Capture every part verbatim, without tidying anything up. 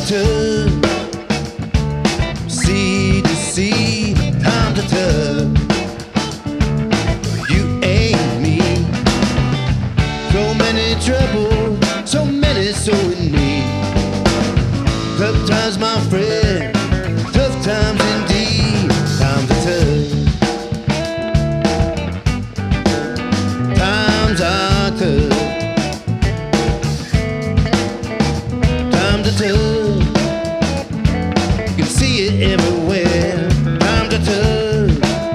tug, sea to sea, time to tug. You ain't me. So many troubles, so many so in need. Tough times, my friend, tough times indeed. Time to tug. Times are tough. Time to tug. You can see it everywhere. Time to tug.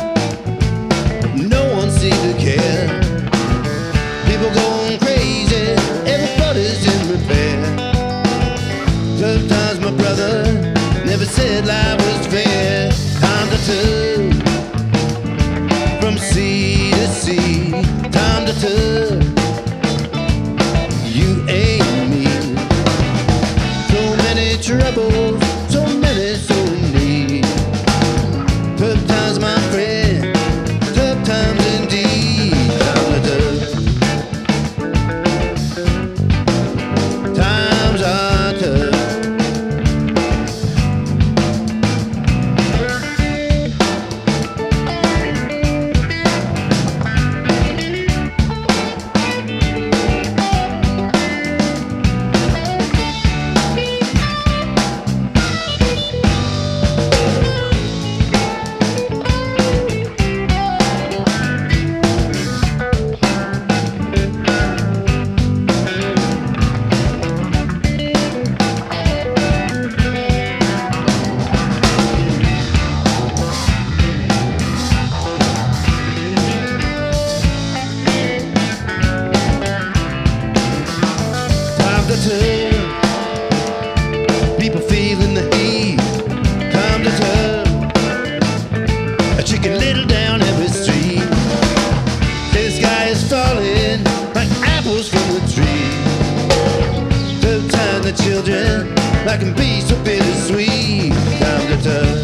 No one seems to care. People going crazy. Everybody's in repair. Tough times, my brother. Never said life was fair. Time to tug. From sea to sea. Time to tug. You ain't me. So many troubles, so many so in need. Tough times, my friend, tough times indeed. Time to tug. Times are tough. People feeling the heat. Time to tug. A chicken little down every street. The sky is falling like apples from the tree. Tough time, the children, that can be so bittersweet. Time to tug.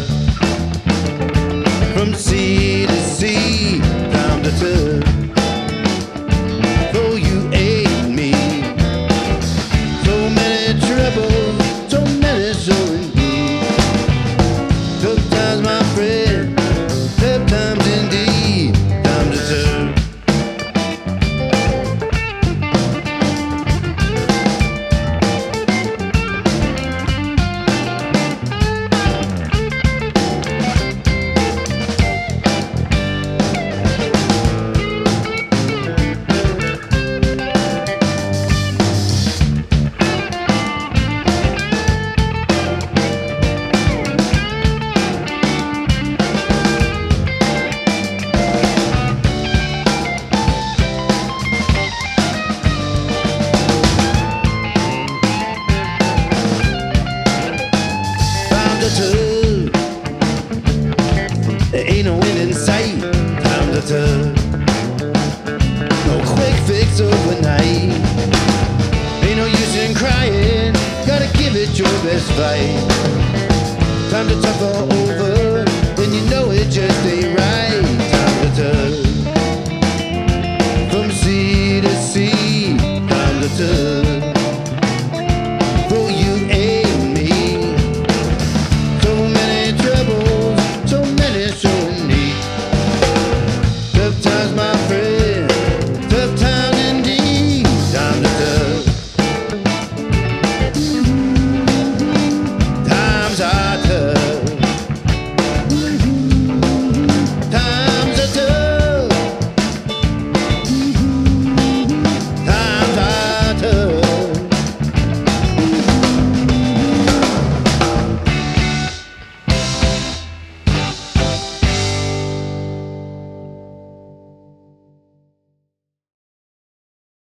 From sea to sea. Time to tug. Oh, you ain't me. So many troubles, so many so indeed. Tough times, my friend, tough times indeed. Time to tug. Tug. There ain't no end in sight. Time to tug. No quick fix overnight. Ain't no use in crying. Gotta give it your best fight. Time to tug all over when you know it just ain't right. Time to tug. From sea to sea. Time to tug.